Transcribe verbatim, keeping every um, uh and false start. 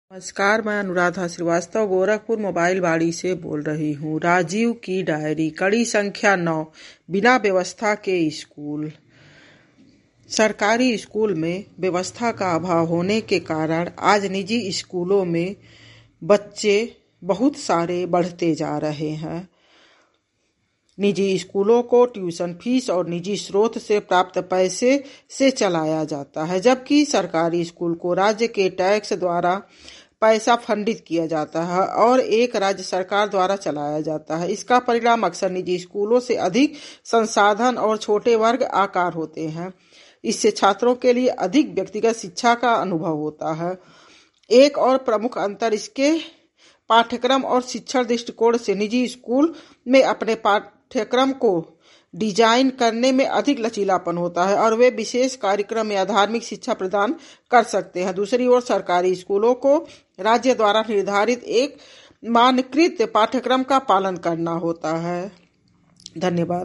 नमस्कार, मैं अनुराधा श्रीवास्तव गोरखपुर मोबाइल बाड़ी से बोल रही हूँ। राजीव की डायरी, कड़ी संख्या नौ, बिना व्यवस्था के स्कूल। सरकारी स्कूल में व्यवस्था का अभाव होने के कारण आज निजी स्कूलों में बच्चे बहुत सारे बढ़ते जा रहे हैं। निजी स्कूलों को ट्यूशन फीस और निजी स्रोत से प्राप्त पैसे से चलाया जाता है, जबकि सरकारी स्कूल को राज्य के टैक्स द्वारा पैसा फंडित किया जाता है और एक राज्य सरकार द्वारा चलाया जाता है। इसका परिणाम अक्सर निजी स्कूलों से अधिक संसाधन और छोटे वर्ग आकार होते हैं। इससे छात्रों के लिए अधिक व्यक्तिगत शिक्षा का अनुभव होता है। एक और प्रमुख अंतर इसके पाठ्यक्रम और शिक्षण दृष्टिकोण से निजी स्कूल में अपने पाठ्यक्रम को डिजाइन करने में अधिक लचीलापन होता है और वे विशेष कार्यक्रम या धार्मिक शिक्षा प्रदान कर सकते हैं। दूसरी ओर सरकारी स्कूलों को राज्य द्वारा निर्धारित एक मानकीकृत पाठ्यक्रम का पालन करना होता है। धन्यवाद।